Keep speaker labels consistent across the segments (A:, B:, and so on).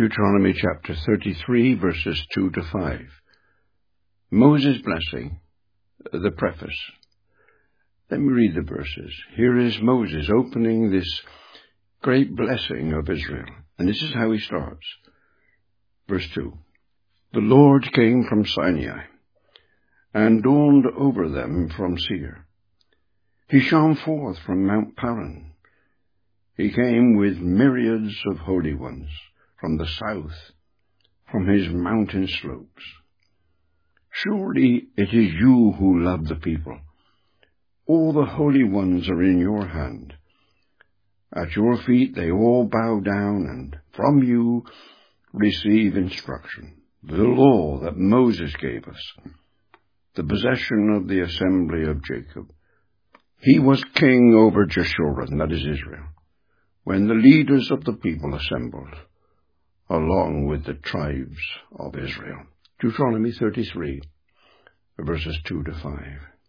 A: Deuteronomy chapter 33, verses 2 to 5. Moses' blessing, the preface. Let me read the verses. Here is Moses opening this great blessing of Israel. And this is how he starts. Verse 2. The Lord came from Sinai and dawned over them from Seir. He shone forth from Mount Paran. He came with myriads of holy ones from the south, from his mountain slopes. Surely it is you who love the people. All the holy ones are in your hand. At your feet they all bow down, and from you receive instruction, the law that Moses gave us, the possession of the assembly of Jacob. He was king over Jeshurun, that is Israel, when the leaders of the people assembled, along with the tribes of Israel. Deuteronomy 33, verses 2 to 5.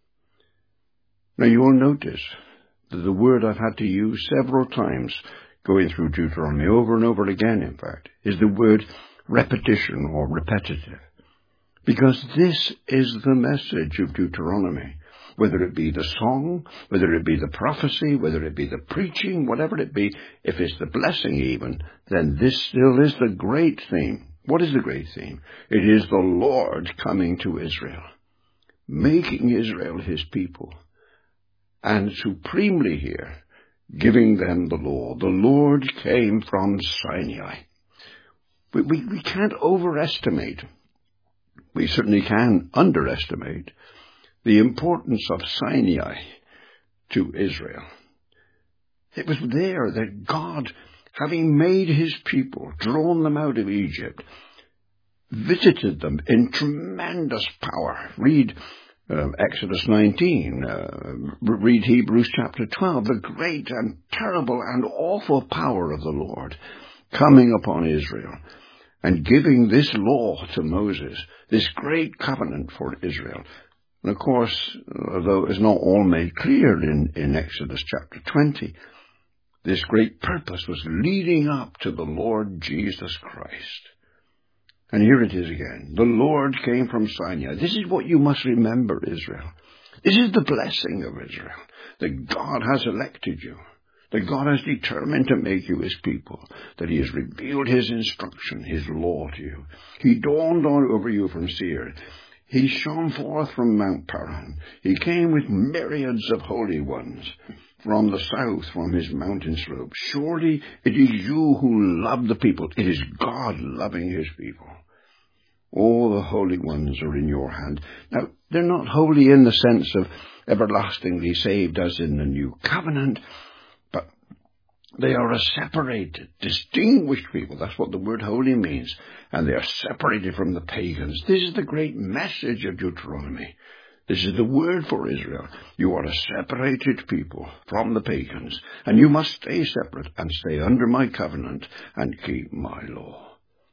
A: Now you will notice that the word I've had to use several times going through Deuteronomy, over and over again in fact, is the word repetition or repetitive. Because this is the message of Deuteronomy. Whether it be the song, whether it be the prophecy, whether it be the preaching, whatever it be, if it's the blessing even, then this still is the great theme. What is the great theme? It is the Lord coming to Israel, making Israel his people, and supremely here, giving them the law. The Lord came from Sinai. We can't overestimate, we certainly can underestimate, the importance of Sinai to Israel. It was there that God, having made his people, drawn them out of Egypt, visited them in tremendous power. Read Exodus 19, read Hebrews chapter 12, the great and terrible and awful power of the Lord coming upon Israel and giving this law to Moses, this great covenant for Israel. And of course, although it's not all made clear in Exodus chapter 20, this great purpose was leading up to the Lord Jesus Christ. And here it is again. The Lord came from Sinai. This is what you must remember, Israel. This is the blessing of Israel, that God has elected you, that God has determined to make you his people, that he has revealed his instruction, his law to you. He dawned over you from Seir. He shone forth from Mount Paran. He came with myriads of holy ones from the south, from his mountain slopes. Surely it is you who love the people. It is God loving his people. All the holy ones are in your hand. Now, they're not holy in the sense of everlastingly saved as in the new covenant, but they are a separated, distinguished people. That's what the word holy means. And they are separated from the pagans. This is the great message of Deuteronomy. This is the word for Israel. You are a separated people from the pagans, and you must stay separate and stay under my covenant and keep my law.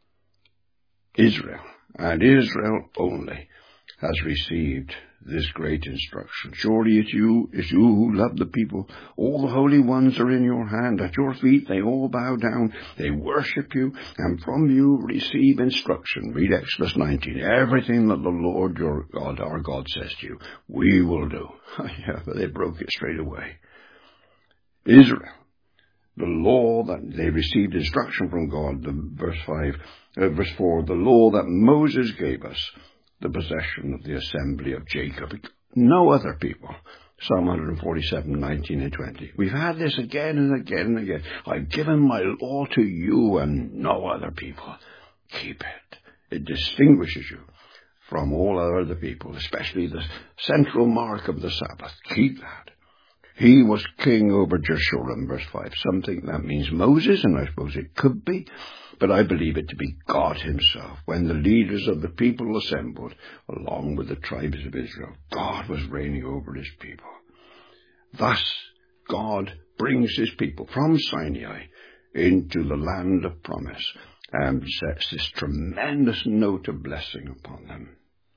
A: Israel, and Israel only, has received this great instruction. Surely it's you who love the people. All the holy ones are in your hand. At your feet they all bow down. They worship you, and from you receive instruction. Read Exodus 19. Everything that the Lord your God, our God, says to you, we will do. Yeah, but they broke it straight away. Israel, the law that they received instruction from God, verse 4, the law that Moses gave us, the possession of the assembly of Jacob. No other people. Psalm 147, 19 and 20. We've had this again and again and again. I've given my law to you and no other people. Keep it. It distinguishes you from all other people, especially the central mark of the Sabbath. Keep that. He was king over Jeshurun, verse 5. Some think that means Moses, and I suppose it could be, but I believe it to be God himself. When the leaders of the people assembled, along with the tribes of Israel, God was reigning over his people. Thus, God brings his people from Sinai into the land of promise and sets this tremendous note of blessing upon them.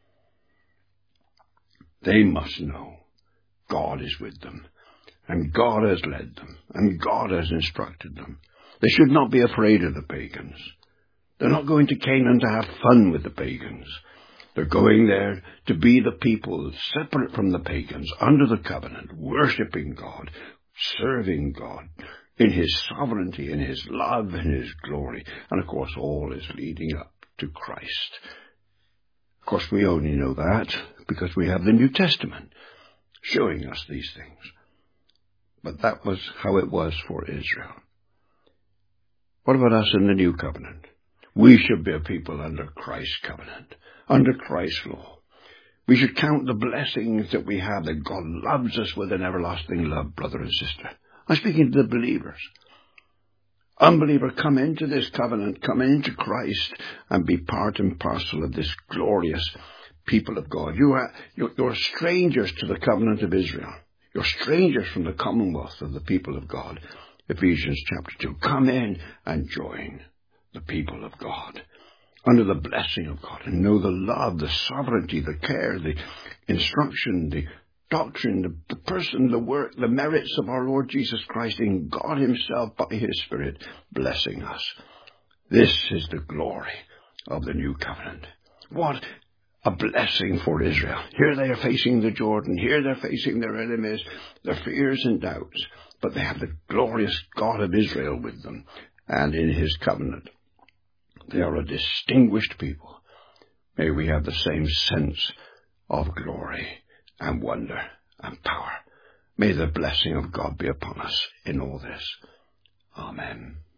A: They must know God is with them. And God has led them, and God has instructed them. They should not be afraid of the pagans. They're not going to Canaan to have fun with the pagans. They're going there to be the people separate from the pagans, under the covenant, worshipping God, serving God in His sovereignty, in His love, in His glory. And of course, all is leading up to Christ. Of course, we only know that because we have the New Testament showing us these things. But that was how it was for Israel. What about us in the New Covenant? We should be a people under Christ's covenant, under Christ's law. We should count the blessings that we have, that God loves us with an everlasting love, brother and sister. I'm speaking to the believers. Unbeliever, come into this covenant, come into Christ, and be part and parcel of this glorious people of God. You're strangers to the covenant of Israel. You're strangers from the commonwealth of the people of God. Ephesians chapter 2. Come in and join the people of God under the blessing of God, and know the love, the sovereignty, the care, the instruction, the doctrine, the person, the work, the merits of our Lord Jesus Christ in God Himself by His Spirit blessing us. This is the glory of the new covenant. What a blessing for Israel. Here they are facing the Jordan. Here they're facing their enemies, their fears and doubts. But they have the glorious God of Israel with them. And in His covenant, they are a distinguished people. May we have the same sense of glory and wonder and power. May the blessing of God be upon us in all this. Amen.